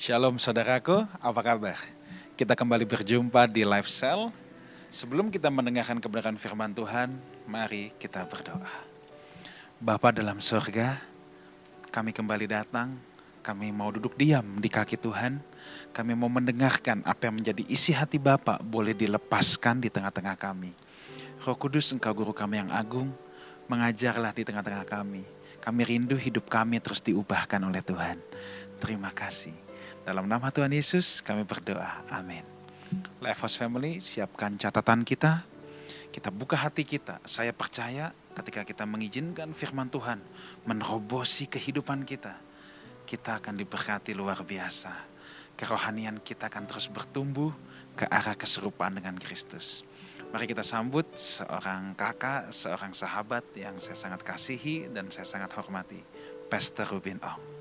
Shalom saudaraku, apa kabar? Kita kembali berjumpa di Live Cell. Sebelum kita mendengarkan kebenaran firman Tuhan, mari kita berdoa. Bapa dalam surga, kami kembali datang, kami mau duduk diam di kaki Tuhan. Kami mau mendengarkan apa yang menjadi isi hati Bapa boleh dilepaskan di tengah-tengah kami. Roh Kudus, Engkau guru kami yang agung, mengajarlah di tengah-tengah kami. Kami rindu hidup kami terus diubahkan oleh Tuhan. Terima kasih. Dalam nama Tuhan Yesus kami berdoa, amin. Lifehouse Family, siapkan catatan kita. Kita buka hati kita. Saya percaya ketika kita mengizinkan firman Tuhan menerobosi kehidupan kita, kita akan diberkati luar biasa. Kerohanian kita akan terus bertumbuh ke arah keserupaan dengan Kristus. Mari kita sambut seorang kakak, seorang sahabat yang saya sangat kasihi dan saya sangat hormati, Pastor Ruben Ong.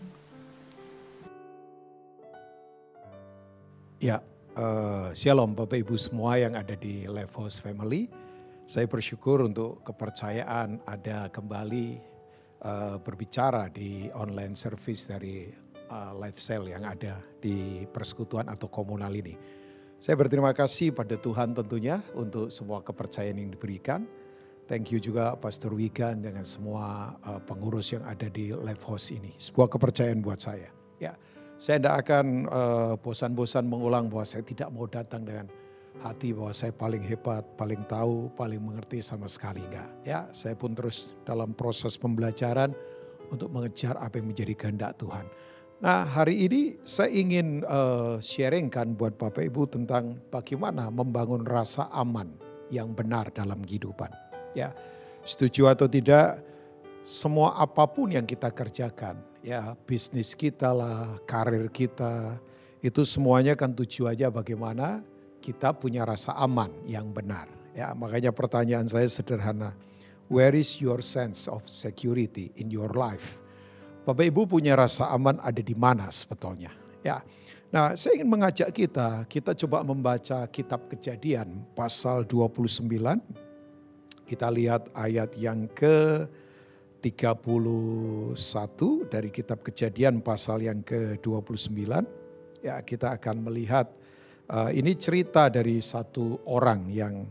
Ya, shalom Bapak Ibu semua yang ada di Lifehouse Family. Saya bersyukur untuk kepercayaan ada kembali berbicara di online service dari Live Cell yang ada di persekutuan atau komunal ini. Saya berterima kasih pada Tuhan tentunya untuk semua kepercayaan yang diberikan. Thank you juga Pastor Wigan dengan semua pengurus yang ada di Lifehouse ini. Sebuah kepercayaan buat saya. Ya. Saya tidak akan bosan-bosan mengulang bahwa saya tidak mau datang dengan hati bahwa saya paling hebat, paling tahu, paling mengerti sama sekali. Enggak. Ya, saya pun terus dalam proses pembelajaran untuk mengejar apa yang menjadi kehendak Tuhan. Nah, hari ini saya ingin sharingkan buat Bapak Ibu tentang bagaimana membangun rasa aman yang benar dalam kehidupan. Ya, setuju atau tidak, semua apapun yang kita kerjakan, ya bisnis kita lah, karir kita, itu semuanya kan tujuannya bagaimana kita punya rasa aman yang benar. Ya, makanya pertanyaan saya sederhana, where is your sense of security in your life? Bapak Ibu punya rasa aman ada di mana sebetulnya? Ya, nah saya ingin mengajak kita coba membaca kitab Kejadian pasal 29. Kita lihat ayat yang ke-31 dari kitab Kejadian pasal yang ke-29. Ya, kita akan melihat ini cerita dari satu orang yang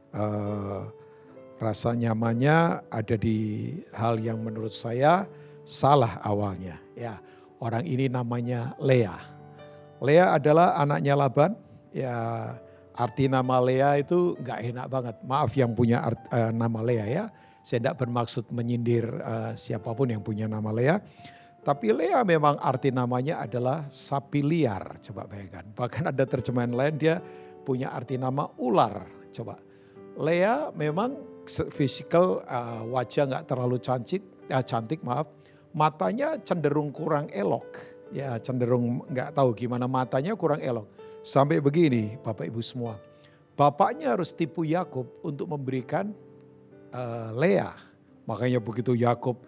rasa nyamannya ada di hal yang menurut saya salah awalnya. Ya, orang ini namanya Lea. Lea adalah anaknya Laban. Ya, arti nama Lea itu nggak enak banget. Maaf yang punya nama Lea ya. Saya tidak bermaksud menyindir siapapun yang punya nama Lea. Tapi Lea memang arti namanya adalah sapi liar. Coba bayangkan. Bahkan ada terjemahan lain dia punya arti nama ular. Coba. Lea memang fisikal wajah nggak terlalu cantik maaf. Matanya cenderung kurang elok. Ya cenderung nggak tahu gimana matanya kurang elok. Sampai begini Bapak Ibu semua. Bapaknya harus tipu Yakub untuk memberikan Lea. Makanya begitu Yakub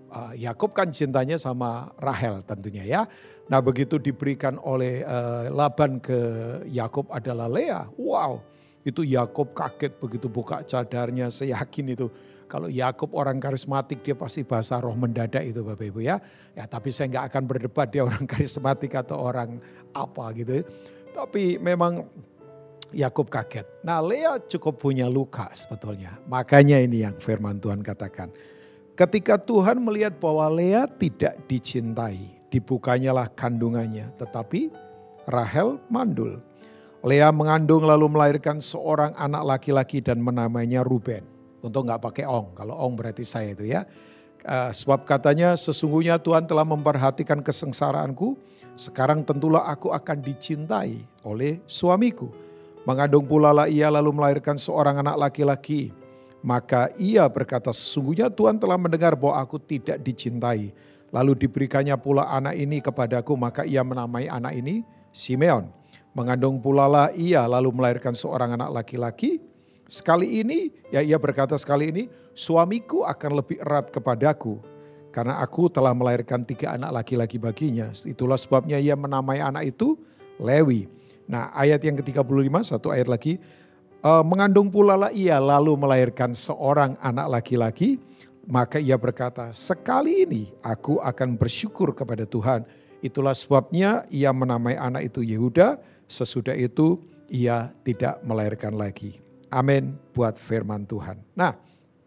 kan cintanya sama Rahel tentunya ya. Nah begitu diberikan oleh Laban ke Yakub adalah Lea. Wow, itu Yakub kaget begitu buka cadarnya. Saya yakin itu kalau Yakub orang karismatik dia pasti bahasa roh mendadak itu Bapak Ibu ya. Ya tapi saya nggak akan berdebat dia orang karismatik atau orang apa gitu. Tapi memang Yakub kaget. Nah Lea cukup punya luka sebetulnya. Makanya ini yang firman Tuhan katakan. Ketika Tuhan melihat bahwa Lea tidak dicintai, dibukanyalah kandungannya. Tetapi Rahel mandul. Lea mengandung lalu melahirkan seorang anak laki-laki dan menamainya Ruben. Untuk gak pakai ong, kalau ong berarti saya itu ya. Sebab katanya sesungguhnya Tuhan telah memperhatikan kesengsaraanku. Sekarang tentulah aku akan dicintai oleh suamiku. Mengandung pula lah ia lalu melahirkan seorang anak laki-laki. Maka ia berkata sesungguhnya Tuhan telah mendengar bahwa aku tidak dicintai. Lalu diberikannya pula anak ini kepadaku maka ia menamai anak ini Simeon. Mengandung pula lah ia lalu melahirkan seorang anak laki-laki. Sekali ini ya ia berkata sekali ini suamiku akan lebih erat kepadaku. Karena aku telah melahirkan 3 anak laki-laki baginya. Itulah sebabnya ia menamai anak itu Lewi. Nah ayat yang ke-35 satu ayat lagi. Mengandung pula lah ia lalu melahirkan seorang anak laki-laki. Maka ia berkata sekali ini aku akan bersyukur kepada Tuhan. Itulah sebabnya ia menamai anak itu Yehuda, sesudah itu ia tidak melahirkan lagi. Amin buat firman Tuhan. Nah,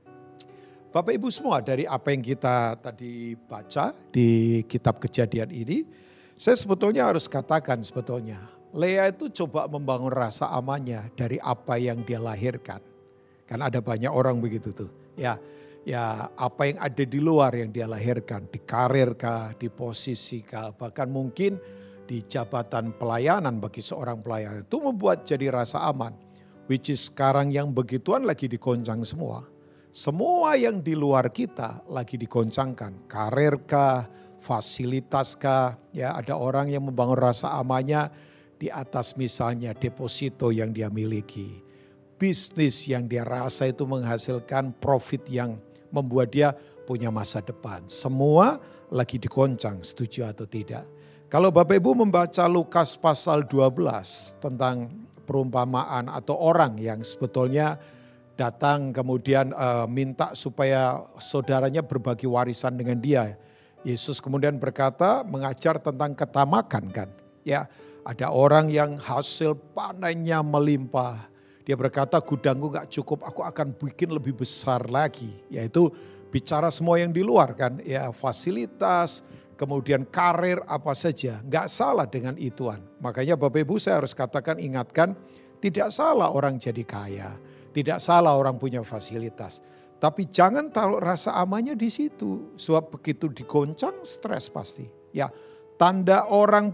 Bapak Ibu semua, dari apa yang kita tadi baca di kitab Kejadian ini, saya sebetulnya harus katakan sebetulnya, Lea itu coba membangun rasa amannya dari apa yang dia lahirkan. Kan ada banyak orang begitu tuh. Ya apa yang ada di luar yang dia lahirkan, di karir kah, di posisi kah, bahkan mungkin di jabatan pelayanan bagi seorang pelayan, itu membuat jadi rasa aman. Which is sekarang yang begituan lagi digoncang semua. Semua yang di luar kita lagi digoncangkan. Karir kah, fasilitas kah, ya ada orang yang membangun rasa amannya di atas misalnya deposito yang dia miliki. Bisnis yang dia rasa itu menghasilkan profit yang membuat dia punya masa depan. Semua lagi digoncang, setuju atau tidak. Kalau Bapak Ibu membaca Lukas pasal 12 tentang perumpamaan atau orang yang sebetulnya datang kemudian minta supaya saudaranya berbagi warisan dengan dia. Yesus kemudian berkata, mengajar tentang ketamakan kan. Ya, ada orang yang hasil panennya melimpah. Dia berkata, gudangku gak cukup, aku akan bikin lebih besar lagi. Yaitu bicara semua yang di luar kan. Ya, fasilitas, kemudian karir apa saja. Gak salah dengan ituan. Makanya Bapak Ibu saya harus katakan, ingatkan, tidak salah orang jadi kaya. Tidak salah orang punya fasilitas. Tapi jangan taruh rasa amannya di situ. Sebab begitu digoncang, stres pasti. Ya, tanda orang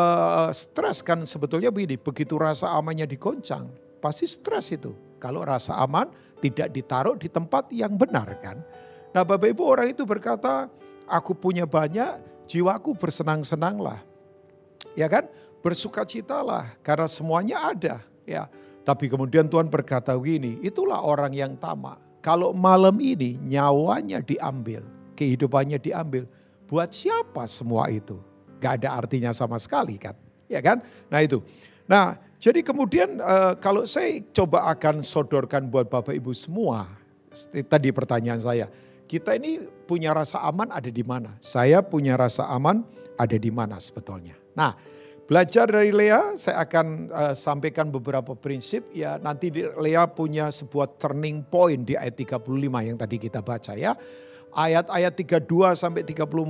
stres kan sebetulnya begini. Begitu rasa amannya digoncang, pasti stres itu. Kalau rasa aman tidak ditaruh di tempat yang benar kan. Nah Bapak Ibu, orang itu berkata, aku punya banyak, jiwaku bersenang-senanglah. Ya kan, bersukacitalah karena semuanya ada. Ya, tapi kemudian Tuhan berkata begini, itulah orang yang tamak. Kalau malam ini nyawanya diambil, kehidupannya diambil, buat siapa semua itu? Gak ada artinya sama sekali kan. Ya kan, nah itu. Nah jadi kemudian kalau saya coba akan sodorkan buat Bapak Ibu semua, tadi pertanyaan saya, kita ini punya rasa aman ada di mana? Saya punya rasa aman ada di mana sebetulnya? Nah, belajar dari Lea, saya akan sampaikan beberapa prinsip. Ya, nanti Lea punya sebuah turning point di ayat 35 yang tadi kita baca ya. Ayat-ayat 32 sampai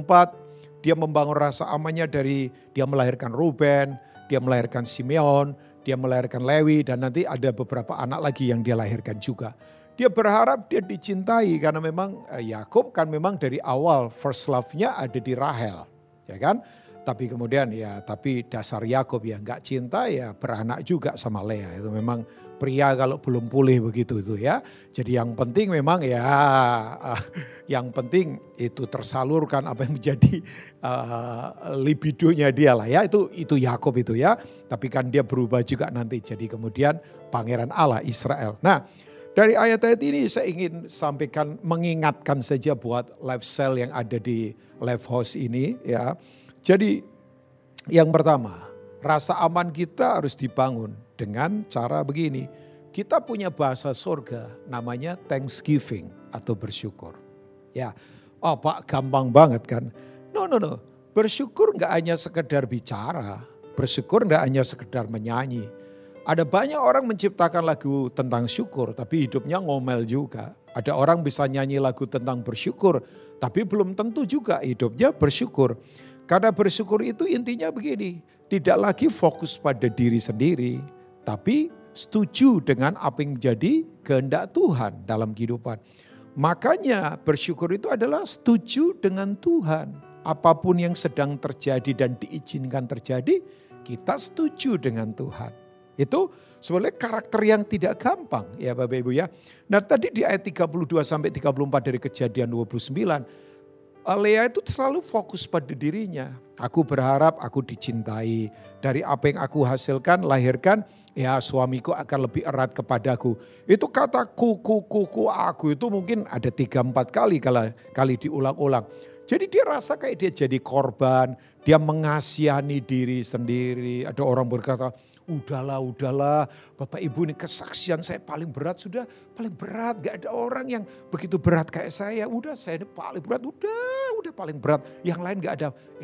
34, dia membangun rasa amannya dari dia melahirkan Ruben, dia melahirkan Simeon, dia melahirkan Lewi, dan nanti ada beberapa anak lagi yang dia lahirkan juga. Dia berharap dia dicintai karena memang Yakub kan memang dari awal first love-nya ada di Rahel, ya kan? Tapi kemudian ya, tapi dasar Yakub ya nggak cinta ya beranak juga sama Lea. Itu memang pria kalau belum pulih begitu itu ya. Jadi yang penting memang ya, yang penting itu tersalurkan apa yang menjadi libidonya dia lah ya. Itu Yakub itu ya. Tapi kan dia berubah juga nanti jadi kemudian pangeran Allah Israel. Nah, dari ayat-ayat ini saya ingin sampaikan, mengingatkan saja buat lifestyle yang ada di Life House ini ya. Jadi yang pertama, rasa aman kita harus dibangun dengan cara begini. Kita punya bahasa surga namanya thanksgiving atau bersyukur. Ya, oh Pak gampang banget kan. No. Bersyukur gak hanya sekedar bicara. Bersyukur gak hanya sekedar menyanyi. Ada banyak orang menciptakan lagu tentang syukur tapi hidupnya ngomel juga. Ada orang bisa nyanyi lagu tentang bersyukur tapi belum tentu juga hidupnya bersyukur. Karena bersyukur itu intinya begini, tidak lagi fokus pada diri sendiri, tapi setuju dengan apa yang menjadi kehendak Tuhan dalam kehidupan. Makanya bersyukur itu adalah setuju dengan Tuhan. Apapun yang sedang terjadi dan diizinkan terjadi, kita setuju dengan Tuhan. Itu sebenarnya karakter yang tidak gampang ya Bapak Ibu ya. Nah tadi di ayat 32 sampai 34 dari Kejadian 29, Lea itu selalu fokus pada dirinya. Aku berharap aku dicintai. Dari apa yang aku hasilkan, lahirkan, ya suamiku akan lebih erat kepadaku. Itu kata kuku aku itu mungkin ada 3-4 kali diulang-ulang. Jadi dia rasa kayak dia jadi korban, dia mengasihani diri sendiri. Ada orang berkata, udahlah, Bapak Ibu ini kesaksian saya paling berat sudah, paling berat. Gak ada orang yang begitu berat kayak saya. Udah saya ini paling berat, udah paling berat. Yang lain gak ada.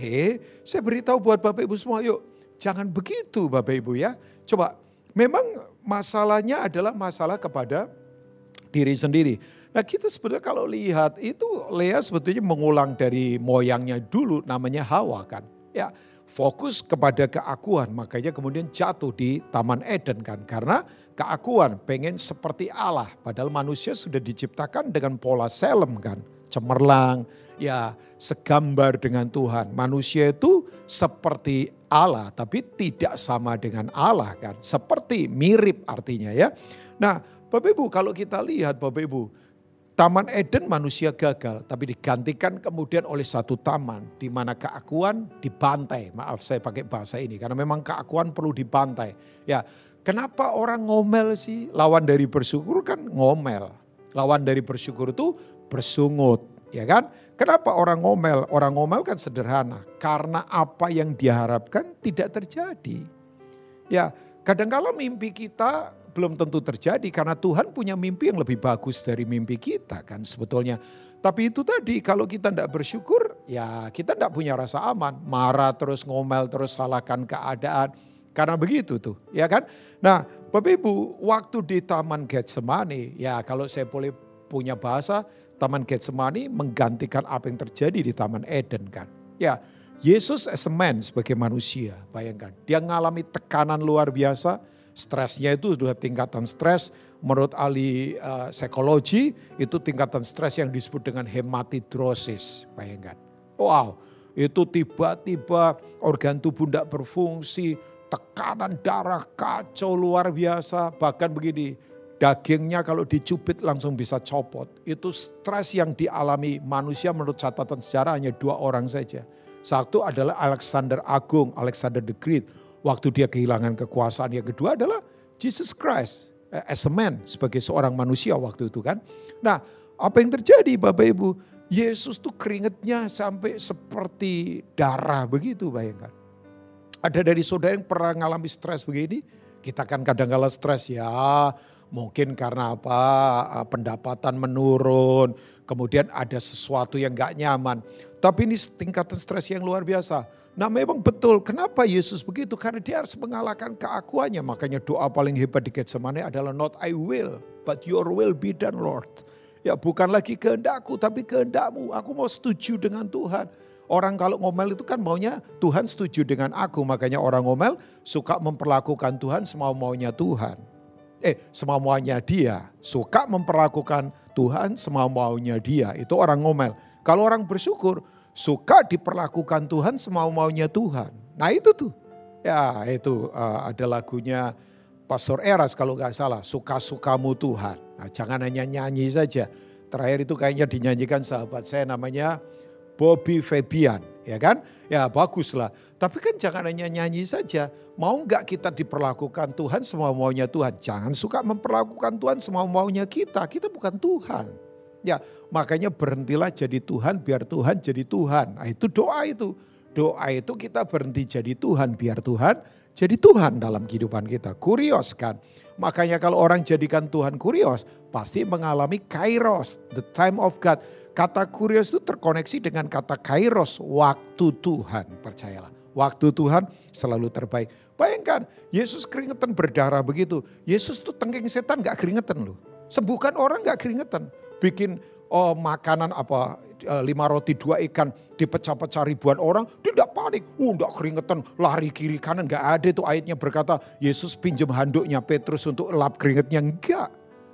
Saya beritahu buat Bapak Ibu semua, yuk jangan begitu Bapak Ibu ya. Coba, memang masalahnya adalah masalah kepada diri sendiri. Nah kita sebetulnya kalau lihat itu Lea sebetulnya mengulang dari moyangnya dulu namanya Hawa kan. Ya fokus kepada keakuan makanya kemudian jatuh di Taman Eden kan. Karena keakuan pengen seperti Allah padahal manusia sudah diciptakan dengan pola selem kan. Cemerlang ya segambar dengan Tuhan. Manusia itu seperti Allah tapi tidak sama dengan Allah kan. Seperti mirip artinya ya. Nah Bapak Ibu kalau kita lihat Bapak Ibu. Taman Eden manusia gagal, tapi digantikan kemudian oleh satu taman di mana keakuan dibantai. Maaf saya pakai bahasa ini karena memang keakuan perlu dibantai. Ya, kenapa orang ngomel sih? Lawan dari bersyukur kan ngomel. Lawan dari bersyukur itu bersungut, ya kan? Kenapa orang ngomel? Orang ngomel kan sederhana, karena apa yang diharapkan tidak terjadi. Ya, kadang-kala mimpi kita belum tentu terjadi karena Tuhan punya mimpi yang lebih bagus dari mimpi kita kan sebetulnya. Tapi itu tadi kalau kita tidak bersyukur ya kita tidak punya rasa aman. Marah terus ngomel terus salahkan keadaan. Karena begitu tuh ya kan. Nah Bapak Ibu waktu di Taman Getsemani ya kalau saya boleh punya bahasa Taman Getsemani menggantikan apa yang terjadi di Taman Eden kan. Ya Yesus as a man sebagai manusia bayangkan. Dia mengalami tekanan luar biasa. Stresnya itu sudah tingkatan stres menurut ahli psikologi itu tingkatan stres yang disebut dengan hematidrosis. Bayangkan. Wow itu tiba-tiba organ tubuh tidak berfungsi, tekanan darah kacau luar biasa. Bahkan begini dagingnya kalau dicubit langsung bisa copot. Itu stres yang dialami manusia menurut catatan sejarah hanya 2 orang saja. Satu adalah Alexander Agung, Alexander the Great. Waktu dia kehilangan kekuasaan. Yang kedua adalah Jesus Christ as a man sebagai seorang manusia waktu itu kan. Nah apa yang terjadi Bapak Ibu? Yesus tuh keringetnya sampai seperti darah begitu bayangkan. Ada dari saudara yang pernah mengalami stres begini? Kita kan kadang-kala stres ya. Mungkin karena apa? Pendapatan menurun. Kemudian ada sesuatu yang gak nyaman. Tapi ini tingkatan stres yang luar biasa. Nah memang betul kenapa Yesus begitu? Karena dia harus mengalahkan keakuannya. Makanya doa paling hebat di Getsemani adalah not I will but your will be done Lord. Ya bukan lagi kehendakku tapi kehendakmu. Aku mau setuju dengan Tuhan. Orang kalau ngomel itu kan maunya Tuhan setuju dengan aku. Makanya orang ngomel suka memperlakukan Tuhan semau-maunya Tuhan. Semau-maunya dia. Suka memperlakukan Tuhan semau-maunya dia. Itu orang ngomel. Kalau orang bersyukur suka diperlakukan Tuhan semau-maunya Tuhan. Nah itu tuh. Ya itu ada lagunya Pastor Eras kalau gak salah. Suka-sukamu Tuhan. Nah jangan hanya nyanyi saja. Terakhir itu kayaknya dinyanyikan sahabat saya namanya Bobby Fabian. Ya kan? Ya baguslah. Tapi kan jangan hanya nyanyi saja. Mau gak kita diperlakukan Tuhan semau-maunya Tuhan. Jangan suka memperlakukan Tuhan semau-maunya kita. Kita bukan Tuhan. Ya makanya berhentilah jadi Tuhan biar Tuhan jadi Tuhan. Nah, itu doa itu. Doa itu kita berhenti jadi Tuhan biar Tuhan jadi Tuhan dalam kehidupan kita. Kurios kan. Makanya kalau orang jadikan Tuhan kurios pasti mengalami kairos. The time of God. Kata kurios itu terkoneksi dengan kata kairos. Waktu Tuhan percayalah. Waktu Tuhan selalu terbaik. Bayangkan Yesus keringetan berdarah begitu. Yesus tuh tengking setan gak keringetan loh. Sembuhkan orang gak keringetan. Bikin makanan 5 roti 2 ikan dipecah-pecah ribuan orang, dia tidak panik, tidak keringetan, lari kiri kanan, gak ada itu ayatnya berkata Yesus pinjam handuknya Petrus untuk lap keringetnya, enggak.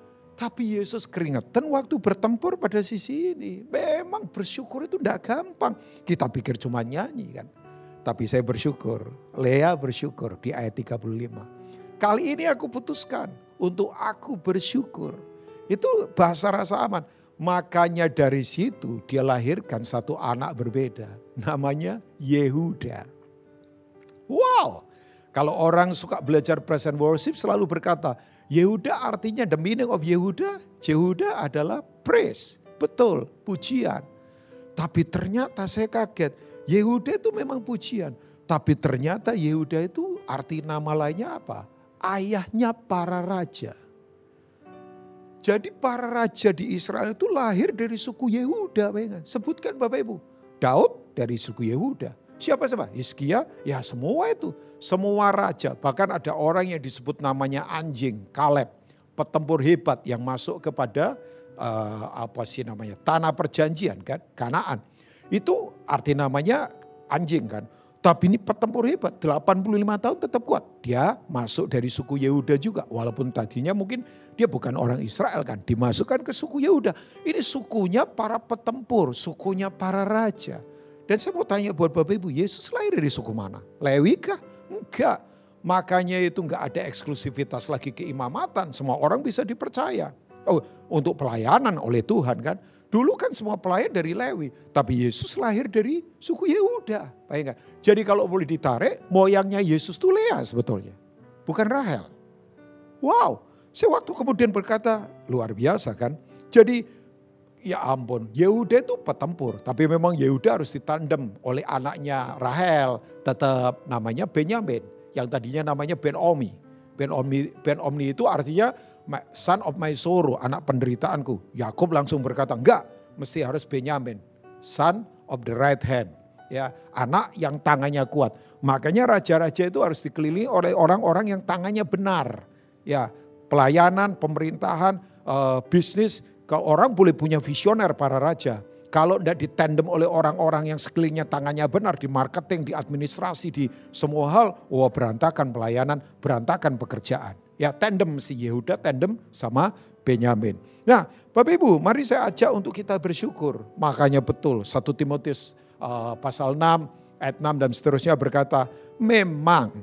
Tapi Yesus keringetan waktu bertempur pada sisi ini. Memang bersyukur itu tidak gampang. Kita pikir cuma nyanyi kan. Tapi saya bersyukur, Lea bersyukur di ayat 35. Kali ini aku putuskan untuk aku bersyukur. Itu bahasa rasa aman. Makanya dari situ dia lahirkan satu anak berbeda. Namanya Yehuda. Wow. Kalau orang suka belajar praise and worship selalu berkata. Yehuda artinya the meaning of Yehuda. Yehuda adalah praise. Betul, pujian. Tapi ternyata saya kaget. Yehuda itu memang pujian. Tapi ternyata Yehuda itu arti nama lainnya apa? Ayahnya para raja. Jadi para raja di Israel itu lahir dari suku Yehuda. Sebutkan Bapak Ibu. Daud dari suku Yehuda. Siapa? Hizkia, ya semua itu. Semua raja. Bahkan ada orang yang disebut namanya anjing, Kaleb. Petempur hebat yang masuk kepada tanah perjanjian kan, Kanaan. Itu arti namanya anjing kan. Tapi ini petempur hebat, 85 tahun tetap kuat. Dia masuk dari suku Yehuda juga. Walaupun tadinya mungkin dia bukan orang Israel kan. Dimasukkan ke suku Yehuda. Ini sukunya para petempur, sukunya para raja. Dan saya mau tanya buat Bapak Ibu, Yesus lahir dari suku mana? Lewi kah? Enggak. Makanya itu enggak ada eksklusivitas lagi keimamatan. Semua orang bisa dipercaya. Untuk pelayanan oleh Tuhan kan. Dulu kan semua pelayan dari Lewi. Tapi Yesus lahir dari suku Yehuda. Bayangkan. Jadi kalau boleh ditarik, moyangnya Yesus itu Lea sebetulnya. Bukan Rahel. Wow. Saya waktu kemudian berkata, luar biasa kan. Jadi ya ampun, Yehuda itu petempur. Tapi memang Yehuda harus ditandem oleh anaknya Rahel. Tetap namanya Benyamin. Yang tadinya namanya Ben-Omi. Ben-Omni itu artinya son of my sorrow, anak penderitaanku. Yakub langsung berkata, enggak, mesti harus Benyamin, son of the right hand. Ya, anak yang tangannya kuat. Makanya raja-raja itu harus dikelilingi oleh orang-orang yang tangannya benar. Ya, pelayanan, pemerintahan, bisnis, kalau orang boleh punya visioner para raja. Kalau tidak ditandem oleh orang-orang yang sekelilingnya tangannya benar di marketing, di administrasi, di semua hal, berantakan pelayanan, berantakan pekerjaan. Ya tandem si Yehuda, tandem sama Benyamin. Nah Bapak Ibu, mari saya ajak untuk kita bersyukur. Makanya betul 1 Timotius pasal 6 ayat 6 dan seterusnya berkata, memang,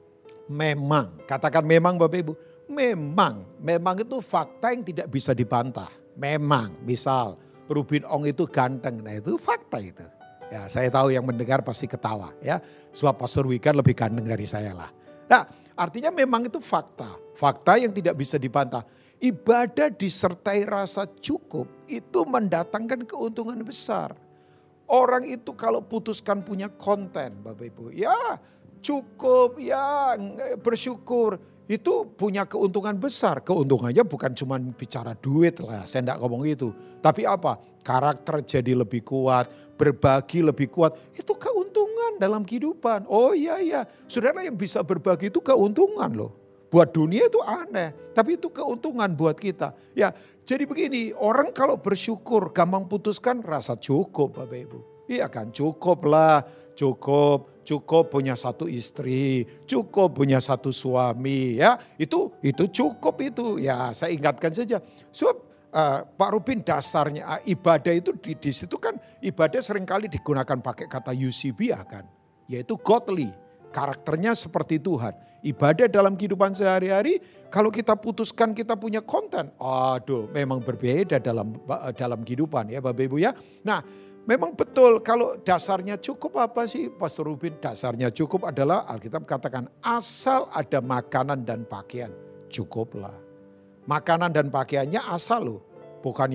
katakan memang Bapak Ibu. Memang itu fakta yang tidak bisa dibantah. Memang, misal Rubin Ong itu ganteng, nah itu fakta itu. Ya saya tahu yang mendengar pasti ketawa ya. Sebab Pastor Wigan lebih ganteng dari saya lah. Nah artinya memang itu fakta. Fakta yang tidak bisa dibantah. Ibadah disertai rasa cukup itu mendatangkan keuntungan besar. Orang itu kalau putuskan punya konten Bapak Ibu. Ya cukup, ya bersyukur. Itu punya keuntungan besar. Keuntungannya bukan cuma bicara duit lah. Saya tidak ngomong itu. Tapi apa? Karakter jadi lebih kuat. Berbagi lebih kuat. Itu keuntungan dalam kehidupan. Oh iya. Saudara yang bisa berbagi itu keuntungan loh. Buat dunia itu aneh. Tapi itu keuntungan buat kita. Ya, jadi begini. Orang kalau bersyukur gampang putuskan rasa cukup Bapak Ibu. Iya kan cukup lah. Cukup punya satu istri, cukup punya satu suami, ya itu cukup itu. Ya saya ingatkan saja. Sebab Pak Rubin dasarnya ibadah itu di situ kan ibadah seringkali digunakan pakai kata eusebia kan, yaitu godly, karakternya seperti Tuhan. Ibadah dalam kehidupan sehari-hari kalau kita putuskan kita punya konten, memang berbeda dalam kehidupan ya Bapak Ibu ya. Nah, memang betul kalau dasarnya cukup apa sih Pastor Rubin? Dasarnya cukup adalah Alkitab katakan asal ada makanan dan pakaian cukuplah. Makanan dan pakaiannya asal loh. Bukan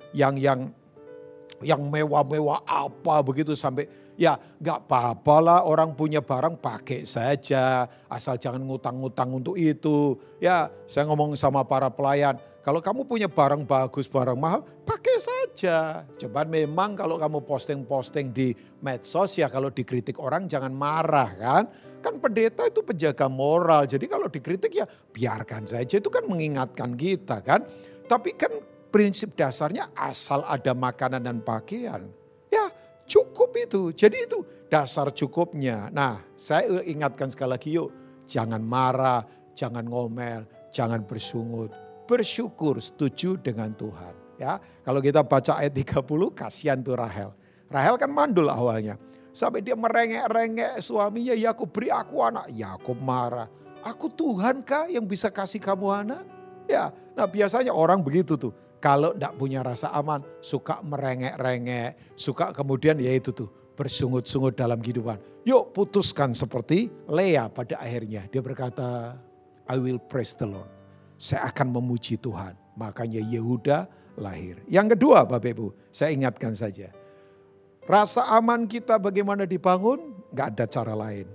yang mewah-mewah apa begitu sampai ya gak apa-apa lah orang punya barang pakai saja. Asal jangan ngutang-ngutang untuk itu. Ya saya ngomong sama para pelayan. Kalau kamu punya barang bagus, barang mahal, pakai saja. Cuman memang kalau kamu posting-posting di medsos ya kalau dikritik orang jangan marah kan. Kan pendeta itu penjaga moral. Jadi kalau dikritik ya biarkan saja. Itu kan mengingatkan kita kan. Tapi kan prinsip dasarnya asal ada makanan dan pakaian. Ya cukup itu. Jadi itu dasar cukupnya. Nah saya ingatkan sekali lagi yuk. Jangan marah, jangan ngomel, jangan bersungut. Bersyukur setuju dengan Tuhan. Ya, kalau kita baca ayat 30 kasihan tuh Rahel. Rahel kan mandul awalnya. Sampai dia merengek-rengek suaminya, Yakub beri aku anak. Yakub marah. Aku Tuhan kah yang bisa kasih kamu anak? Ya, nah biasanya orang begitu tuh. Kalau enggak punya rasa aman, suka merengek-rengek. Suka kemudian ya itu tuh bersungut-sungut dalam kehidupan. Yuk putuskan seperti Lea pada akhirnya. Dia berkata, I will praise the Lord. Saya akan memuji Tuhan. Makanya Yehuda lahir. Yang kedua Bapak Ibu, saya ingatkan saja. Rasa aman kita bagaimana dibangun? Gak ada cara lain.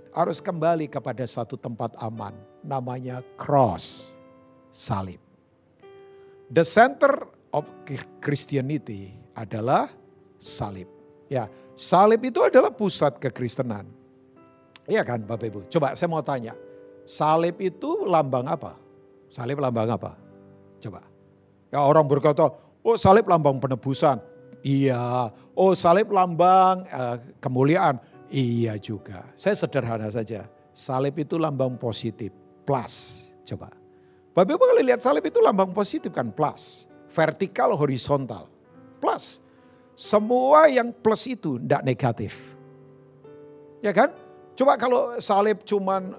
harus kembali kepada satu tempat aman. Namanya cross, salib. The center of Christianity adalah salib. Ya, salib itu adalah pusat kekristenan. Iya kan Bapak Ibu? Coba saya mau tanya. Salib itu lambang apa? Salib lambang apa? Coba. Ya orang berkata, oh salib lambang penebusan. Iya. Oh salib lambang kemuliaan. Iya juga. Saya sederhana saja. Salib itu lambang positif. Plus. Coba. Bapak Ibu kalau lihat salib itu lambang positif kan? Plus. Vertikal, horizontal. Plus. Semua yang plus itu tidak negatif. Ya kan? Coba kalau salib cuman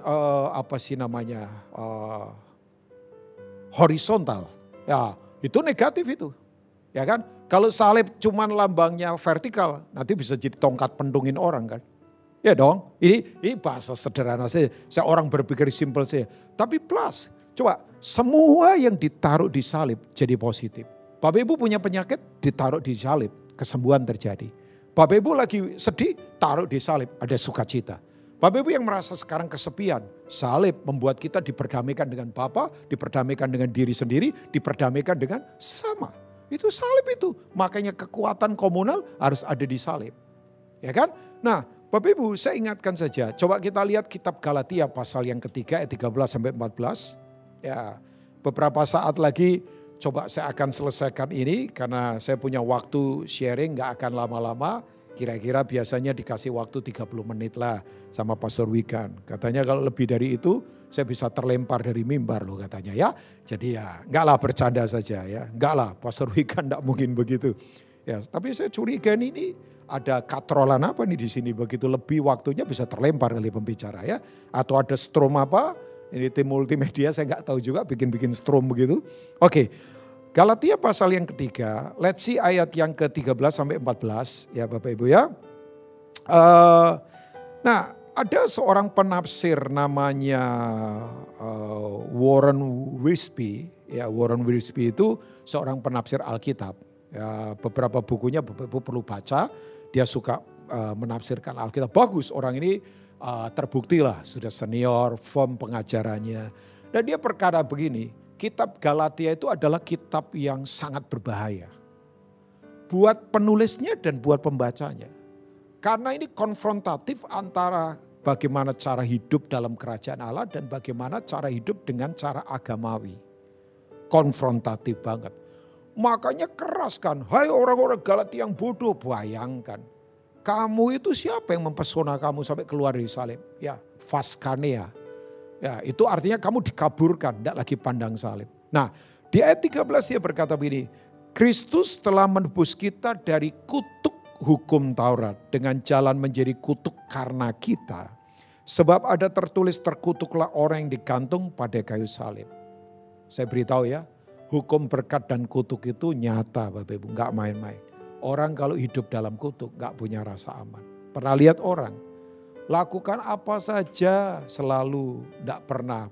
horizontal. Ya itu negatif itu. Ya kan? Kalau salib cuman lambangnya vertikal, nanti bisa jadi tongkat pendungin orang kan. Ya dong, ini bahasa sederhana saja. Saya orang berpikir simpel saja. Tapi plus, coba semua yang ditaruh di salib jadi positif. Bapak Ibu punya penyakit, ditaruh di salib, kesembuhan terjadi. Bapak Ibu lagi sedih, taruh di salib, ada sukacita. Bapak Ibu yang merasa sekarang kesepian, salib membuat kita diperdamaikan dengan Bapa, diperdamaikan dengan diri sendiri, diperdamaikan dengan sesama. Itu salib itu. Makanya kekuatan komunal harus ada di salib. Ya kan? Nah, Bapak Ibu saya ingatkan saja, coba kita lihat kitab Galatia pasal yang ketiga ayat 13-14. Ya, beberapa saat lagi coba saya akan selesaikan ini karena saya punya waktu sharing gak akan lama-lama. Kira-kira biasanya dikasih waktu 30 menit lah sama Pastor Wikan. Katanya kalau lebih dari itu saya bisa terlempar dari mimbar loh katanya ya. Jadi ya enggak lah bercanda saja ya. Enggak lah Pastor Wikan enggak mungkin begitu. Ya, tapi saya curiga ini ada katrolan apa nih di sini begitu lebih waktunya bisa terlempar kali pembicara ya. Atau ada strom apa, ini tim multimedia saya enggak tahu juga bikin-bikin strom begitu. Oke. Galatia pasal yang ketiga, let's see ayat yang ke-13-14 ya Bapak Ibu ya. Nah ada seorang penafsir namanya Warren Wiersbe. Ya, Warren Wiersbe itu seorang penafsir Alkitab. Ya, beberapa bukunya Bapak Ibu perlu baca, dia suka menafsirkan Alkitab. Bagus orang ini terbukti lah sudah senior, firm pengajarannya. Dan dia berkata begini, kitab Galatia itu adalah kitab yang sangat berbahaya. Buat penulisnya dan buat pembacanya. Karena ini konfrontatif antara bagaimana cara hidup dalam kerajaan Allah dan bagaimana cara hidup dengan cara agamawi. Konfrontatif banget. Makanya keras kan, hai orang-orang Galatia yang bodoh, bayangkan. Kamu itu siapa yang mempesona kamu sampai keluar dari salib? Ya, faskanea. Ya, itu artinya kamu dikaburkan, tidak lagi pandang salib. Nah, di ayat 13 dia berkata begini, Kristus telah menebus kita dari kutuk hukum Taurat dengan jalan menjadi kutuk karena kita. Sebab ada tertulis terkutuklah orang yang digantung pada kayu salib. Saya beritahu ya, hukum berkat dan kutuk itu nyata Bapak Ibu, enggak main-main. Orang kalau hidup dalam kutuk enggak punya rasa aman. Pernah lihat orang? Lakukan apa saja selalu tidak pernah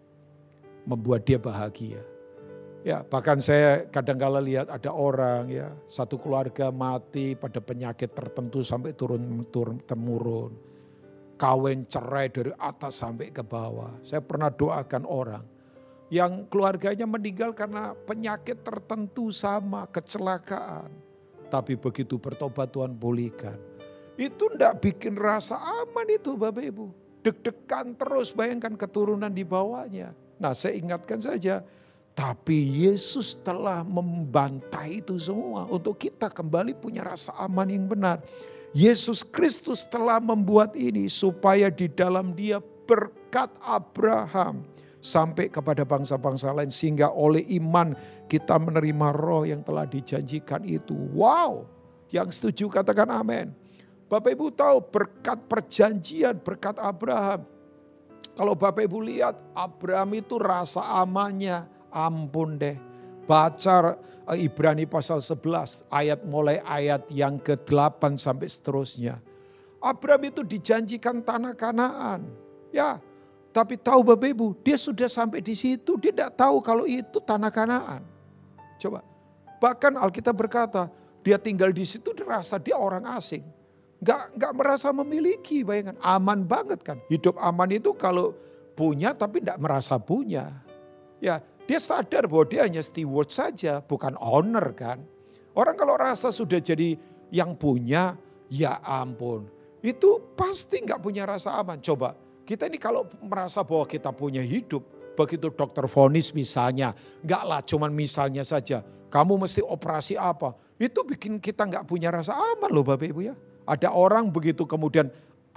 membuat dia bahagia. Ya, bahkan saya kadang-kala lihat ada orang ya, satu keluarga mati pada penyakit tertentu sampai turun-temurun. Kawin cerai dari atas sampai ke bawah. Saya pernah doakan orang yang keluarganya meninggal karena penyakit tertentu sama, kecelakaan. Tapi begitu bertobat Tuhan pulihkan. Itu enggak bikin rasa aman itu Bapak Ibu. Deg-degan terus bayangkan keturunan di bawahnya. Nah saya ingatkan saja. Tapi Yesus telah membantai itu semua. Untuk kita kembali punya rasa aman yang benar. Yesus Kristus telah membuat ini supaya di dalam dia berkat Abraham. Sampai kepada bangsa-bangsa lain. Sehingga oleh iman kita menerima roh yang telah dijanjikan itu. Wow. Yang setuju katakan amin. Bapak Ibu tahu berkat perjanjian, berkat Abraham. Kalau Bapak Ibu lihat Abraham itu rasa amannya ampun deh. Baca Ibrani pasal 11 mulai ayat yang ke-8 sampai seterusnya. Abraham itu dijanjikan tanah Kanaan. Ya, tapi tahu Bapak Ibu dia sudah sampai di situ. Dia tidak tahu kalau itu tanah Kanaan. Coba, bahkan Alkitab berkata dia tinggal di situ dirasa dia orang asing. Nggak merasa memiliki, bayangkan. Aman banget kan. Hidup aman itu kalau punya tapi nggak merasa punya. Ya, dia sadar bahwa dia hanya steward saja, bukan owner kan. Orang kalau rasa sudah jadi yang punya, ya ampun. Itu pasti nggak punya rasa aman. Coba, kita ini kalau merasa bahwa kita punya hidup, begitu dokter vonis misalnya, nggak lah cuman misalnya saja, kamu mesti operasi apa. Itu bikin kita nggak punya rasa aman loh Bapak Ibu ya. Ada orang begitu kemudian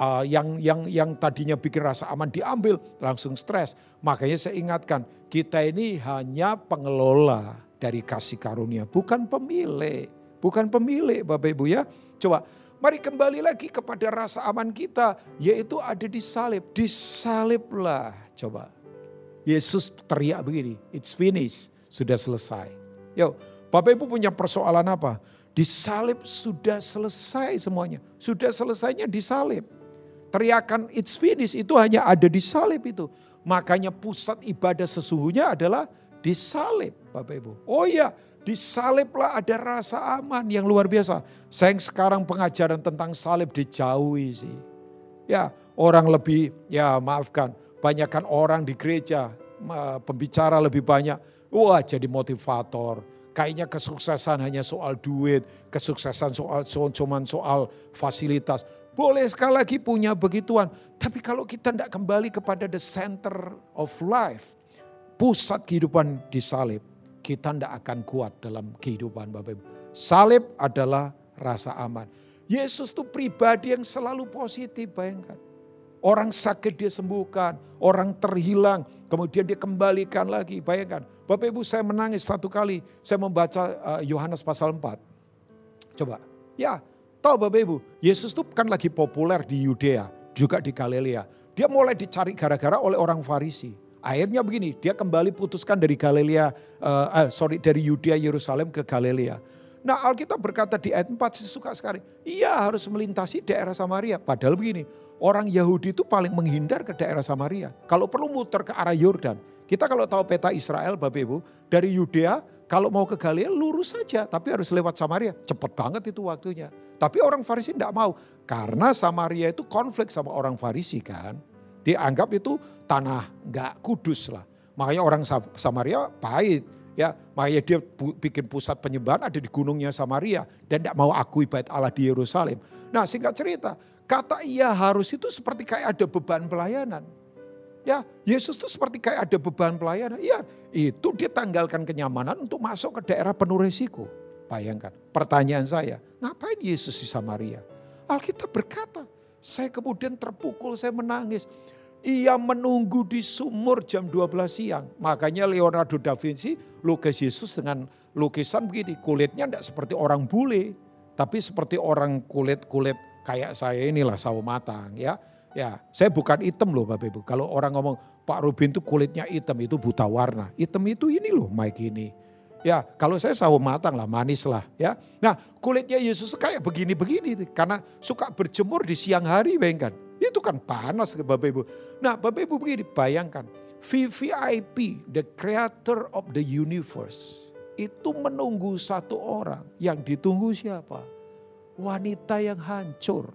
yang tadinya bikin rasa aman diambil, langsung stres. Makanya saya ingatkan, kita ini hanya pengelola dari kasih karunia, bukan pemilik. Bukan pemilik Bapak Ibu ya. Coba, mari kembali lagi kepada rasa aman kita, yaitu ada di salib. Disaliblah, coba. Yesus teriak begini, it's finished, sudah selesai. Yuk, Bapak Ibu punya persoalan apa? Disalib sudah selesai semuanya. Sudah selesainya disalib. Teriakan it's finished itu hanya ada di salib itu. Makanya pusat ibadah sesungguhnya adalah disalib Bapak Ibu. Oh iya, disaliblah ada rasa aman yang luar biasa. Sayang sekarang pengajaran tentang salib dijauhi sih. Ya orang lebih, ya maafkan, banyakkan orang di gereja, pembicara lebih banyak. Wah jadi motivator. Kayaknya kesuksesan hanya soal duit, kesuksesan cuman soal fasilitas. Boleh sekali lagi punya begituan. Tapi kalau kita tidak kembali kepada the center of life, pusat kehidupan disalib, kita tidak akan kuat dalam kehidupan Bapak Ibu. Salib adalah rasa aman. Yesus itu pribadi yang selalu positif, bayangkan. Orang sakit dia sembuhkan, orang terhilang, kemudian dia kembalikan lagi, bayangkan. Bapak Ibu saya menangis satu kali, saya membaca Yohanes pasal 4. Coba, ya tahu Bapak Ibu, Yesus itu kan lagi populer di Yudea, juga di Galilea. Dia mulai dicari gara-gara oleh orang Farisi. Akhirnya begini, dia kembali putuskan dari dari Yudea Yerusalem ke Galilea. Nah Alkitab berkata di ayat 4, saya suka sekali. Ia harus melintasi daerah Samaria. Padahal begini, orang Yahudi itu paling menghindar ke daerah Samaria. Kalau perlu muter ke arah Yordan. Kita kalau tahu peta Israel Bapak Ibu, dari Yudea kalau mau ke Galilea lurus saja. Tapi harus lewat Samaria, cepat banget itu waktunya. Tapi orang Farisi tidak mau. Karena Samaria itu konflik sama orang Farisi kan. Dianggap itu tanah gak kudus lah. Makanya orang Samaria pahit. Ya, makanya dia bikin pusat penyembahan ada di gunungnya Samaria. Dan tidak mau akui bait Allah di Yerusalem. Nah singkat cerita, kata ia harus itu seperti kayak ada beban pelayanan. Ya, Yesus itu seperti kayak ada beban pelayanan. Ya, itu dia tanggalkan kenyamanan untuk masuk ke daerah penuh resiko. Bayangkan, pertanyaan saya, ngapain Yesus di Samaria? Alkitab berkata, saya kemudian terpukul, saya menangis. Ia menunggu di sumur jam 12 siang. Makanya Leonardo da Vinci lukis Yesus dengan lukisan begini. Kulitnya tidak seperti orang bule, tapi seperti orang kulit-kulit kayak saya inilah sawo matang ya. Ya, saya bukan hitam loh Bapak Ibu. Kalau orang ngomong Pak Rubin itu kulitnya hitam, itu buta warna. Hitam itu ini loh Mike ini. Ya, kalau saya sawo matang lah, manis lah ya. Nah, kulitnya Yesus kayak begini-begini karena suka berjemur di siang hari, bayangkan. Itu kan panas Bapak Ibu. Nah, Bapak Ibu begini, bayangkan. VVIP, the creator of the universe. Itu menunggu satu orang. Yang ditunggu siapa? Wanita yang hancur.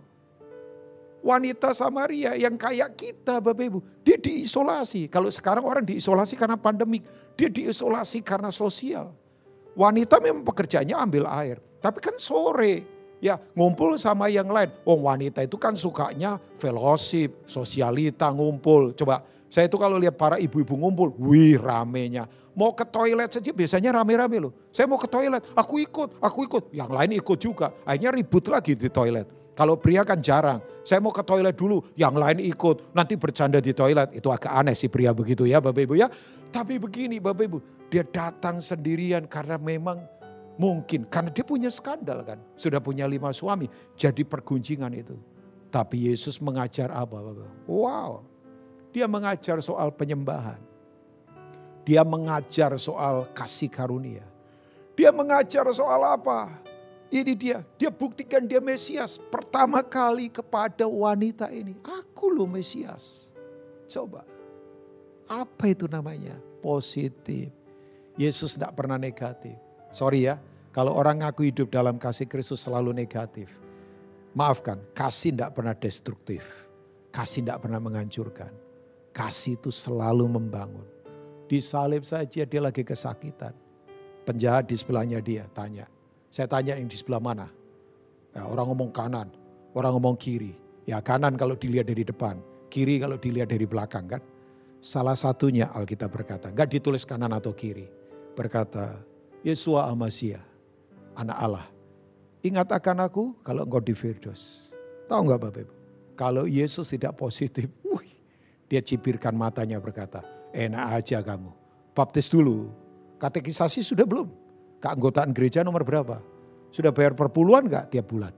Wanita Samaria yang kayak kita Bapak Ibu. Dia diisolasi. Kalau sekarang orang diisolasi karena pandemik. Dia diisolasi karena sosial. Wanita memang pekerjaannya ambil air. Tapi kan sore. Ya ngumpul sama yang lain. Wanita itu kan sukanya fellowship, sosialita ngumpul. Coba saya itu kalau lihat para ibu-ibu ngumpul. Wih ramenya. Mau ke toilet saja biasanya rame-rame loh. Saya mau ke toilet, aku ikut. Yang lain ikut juga. Akhirnya ribut lagi di toilet. Kalau pria kan jarang. Saya mau ke toilet dulu, yang lain ikut. Nanti bercanda di toilet. Itu agak aneh sih pria begitu ya Bapak Ibu ya. Tapi begini Bapak Ibu, dia datang sendirian karena memang mungkin. Karena dia punya skandal kan. Sudah punya 5 suami. Jadi pergunjingan itu. Tapi Yesus mengajar apa Bapak? Wow. Dia mengajar soal penyembahan. Dia mengajar soal kasih karunia. Dia mengajar soal apa? Ini dia buktikan dia Mesias. Pertama kali kepada wanita ini. Aku loh Mesias. Coba. Apa itu namanya? Positif. Yesus tidak pernah negatif. Sorry ya. Kalau orang ngaku hidup dalam kasih Kristus selalu negatif. Maafkan, kasih tidak pernah destruktif. Kasih tidak pernah menghancurkan. Kasih itu selalu membangun. Disalib saja dia lagi kesakitan. Penjahat di sebelahnya dia tanya. Saya tanya yang di sebelah mana? Ya, orang ngomong kanan, orang ngomong kiri. Ya kanan kalau dilihat dari depan, kiri kalau dilihat dari belakang kan. Salah satunya Alkitab berkata, enggak ditulis kanan atau kiri. Berkata, Yesua Amasya, anak Allah. Ingat akan aku kalau engkau di Firdaus. Tahu enggak Bapak Ibu? Kalau Yesus tidak positif, dia cibirkan matanya berkata, enak aja kamu. Baptis dulu. Katekisasi sudah belum? Keanggotaan gereja nomor berapa? Sudah bayar per puluhan enggak tiap bulan?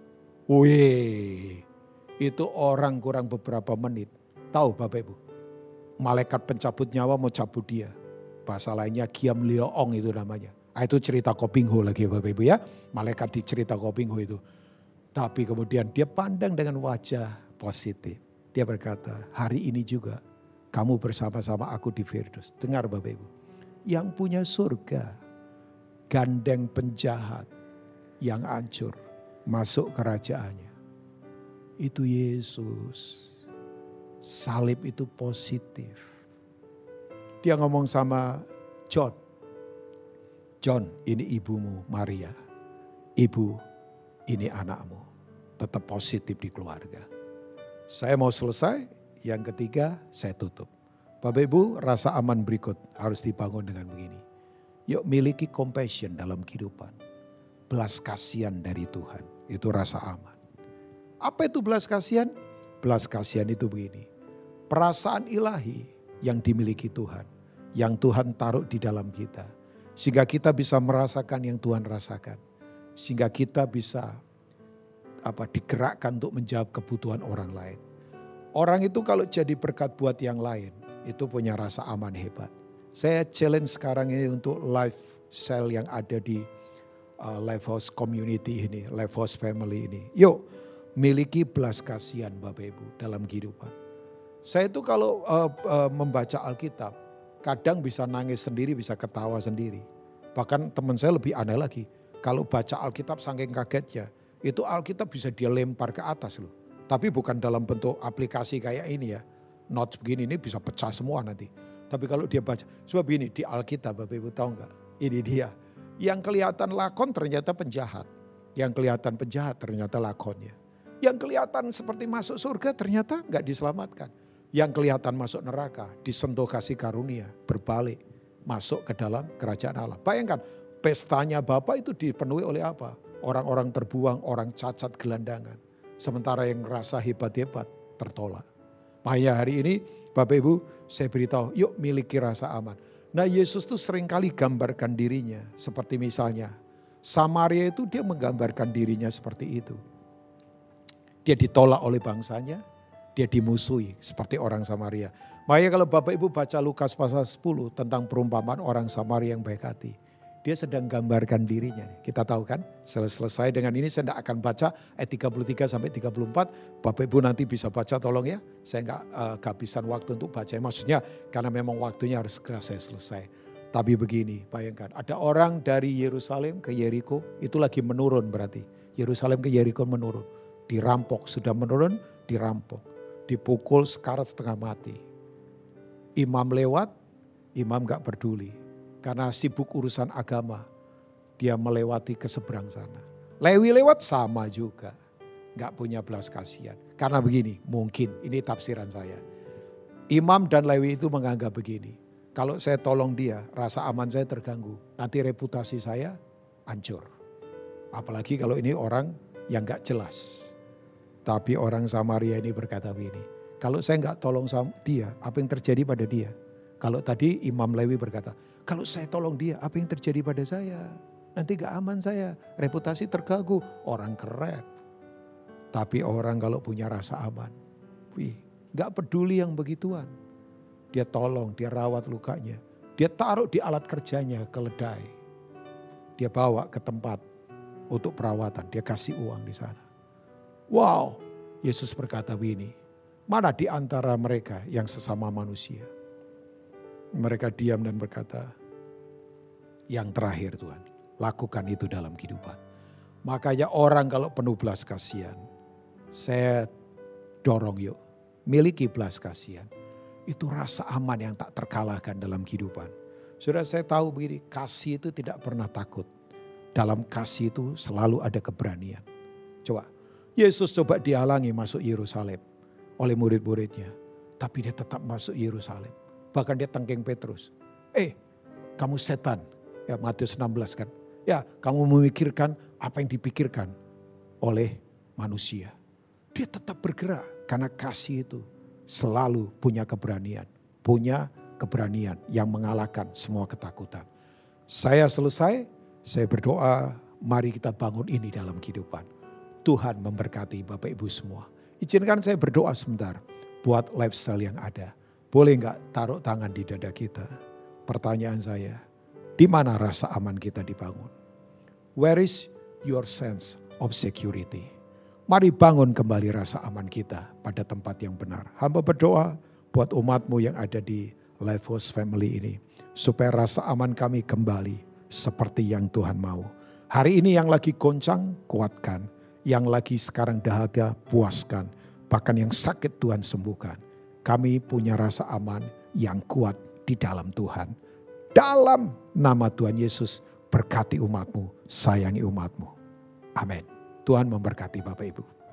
Wih, itu orang kurang beberapa menit. Tahu Bapak Ibu? Malaikat pencabut nyawa mau cabut dia. Bahasa lainnya Giam Leong itu namanya. Itu cerita Koping Ho lagi Bapak Ibu ya. Malaikat di cerita Koping Ho itu. Tapi kemudian dia pandang dengan wajah positif. Dia berkata, hari ini juga kamu bersama-sama aku di Firdaus. Dengar Bapak Ibu. Yang punya surga, gandeng penjahat yang hancur masuk kerajaannya. Itu Yesus. Salib itu positif. Dia ngomong sama John. John, ini ibumu Maria. Ibu, ini anakmu. Tetap positif di keluarga. Saya mau selesai, yang ketiga saya tutup. Bapak Ibu, rasa aman berikut harus dibangun dengan begini. Yuk miliki compassion dalam kehidupan. Belas kasihan dari Tuhan, itu rasa aman. Apa itu belas kasihan? Belas kasihan itu begini. Perasaan ilahi yang dimiliki Tuhan. Yang Tuhan taruh di dalam kita. Sehingga kita bisa merasakan yang Tuhan rasakan. Sehingga kita bisa digerakkan untuk menjawab kebutuhan orang lain. Orang itu kalau jadi berkat buat yang lain, itu punya rasa aman hebat. Saya challenge sekarang ini untuk life cell yang ada di Lifehouse community ini, Lifehouse family ini. Yuk, miliki belas kasihan Bapak Ibu dalam kehidupan. Saya itu kalau membaca Alkitab, kadang bisa nangis sendiri, bisa ketawa sendiri. Bahkan teman saya lebih aneh lagi. Kalau baca Alkitab saking kagetnya, itu Alkitab bisa dia lempar ke atas loh. Tapi bukan dalam bentuk aplikasi kayak ini ya. Notes begini ini bisa pecah semua nanti. Tapi kalau dia baca, sebab ini di Alkitab Bapak Ibu tahu enggak? Ini dia. Yang kelihatan lakon ternyata penjahat. Yang kelihatan penjahat ternyata lakonnya. Yang kelihatan seperti masuk surga ternyata enggak diselamatkan. Yang kelihatan masuk neraka disentuh kasih karunia, berbalik masuk ke dalam kerajaan Allah. Bayangkan pestanya Bapa itu dipenuhi oleh apa? Orang-orang terbuang, orang cacat gelandangan. Sementara yang rasa hebat-hebat tertolak. Makanya hari ini Bapak Ibu saya beritahu yuk miliki rasa aman. Nah Yesus tuh seringkali gambarkan dirinya seperti misalnya Samaria itu dia menggambarkan dirinya seperti itu. Dia ditolak oleh bangsanya, dia dimusuhi seperti orang Samaria. Makanya kalau Bapak Ibu baca Lukas pasal 10 tentang perumpamaan orang Samaria yang baik hati. Dia sedang gambarkan dirinya. Kita tahu kan, selesai dengan ini saya tidak akan baca ayat 33 sampai 34. Bapak Ibu nanti bisa baca tolong ya. Saya nggak kehabisan waktu untuk baca. Maksudnya karena memang waktunya harus segera saya selesai. Tapi begini, bayangkan ada orang dari Yerusalem ke Yeriko, itu lagi menurun berarti. Yerusalem ke Yeriko menurun. Dirampok, sudah menurun, dirampok. Dipukul sekarat setengah mati. Imam lewat, imam gak peduli. Karena sibuk urusan agama, dia melewati ke seberang sana. Lewi lewat sama juga. Gak punya belas kasihan. Karena begini, mungkin ini tafsiran saya. Imam dan Lewi itu menganggap begini. Kalau saya tolong dia, rasa aman saya terganggu. Nanti reputasi saya hancur. Apalagi kalau ini orang yang gak jelas. Tapi orang Samaria ini berkata begini. Kalau saya gak tolong dia, apa yang terjadi pada dia? Kalau tadi Imam Lewi berkata, kalau saya tolong dia, apa yang terjadi pada saya? Nanti gak aman saya, reputasi terganggu. Orang keren. Tapi orang kalau punya rasa aman, gak peduli yang begituan. Dia tolong, dia rawat lukanya. Dia taruh di alat kerjanya, keledai. Dia bawa ke tempat untuk perawatan, dia kasih uang di sana. Wow, Yesus berkata begini, mana di antara mereka yang sesama manusia? Mereka diam dan berkata, yang terakhir Tuhan, lakukan itu dalam kehidupan. Makanya orang kalau penuh belas kasihan, saya dorong yuk, miliki belas kasihan. Itu rasa aman yang tak terkalahkan dalam kehidupan. Sudah saya tahu begini, kasih itu tidak pernah takut. Dalam kasih itu selalu ada keberanian. Coba, Yesus coba dihalangi masuk Yerusalem oleh murid-muridnya. Tapi dia tetap masuk Yerusalem. Bahkan dia tengking Petrus. Kamu setan. Ya Matius 16 kan. Ya kamu memikirkan apa yang dipikirkan oleh manusia. Dia tetap bergerak karena kasih itu selalu punya keberanian. Punya keberanian yang mengalahkan semua ketakutan. Saya selesai, saya berdoa, mari kita bangun ini dalam kehidupan. Tuhan memberkati Bapak Ibu semua. Izinkan saya berdoa sebentar buat lifestyle yang ada. Boleh enggak taruh tangan di dada kita? Pertanyaan saya, di mana rasa aman kita dibangun? Where is your sense of security? Mari bangun kembali rasa aman kita pada tempat yang benar. Hamba berdoa buat umatmu yang ada di Lifehouse Family ini. Supaya rasa aman kami kembali seperti yang Tuhan mau. Hari ini yang lagi goncang, kuatkan. Yang lagi sekarang dahaga, puaskan. Bahkan yang sakit Tuhan sembuhkan. Kami punya rasa aman yang kuat di dalam Tuhan. Dalam nama Tuhan Yesus, berkati umatmu, sayangi umatmu. Amin. Tuhan memberkati Bapak Ibu.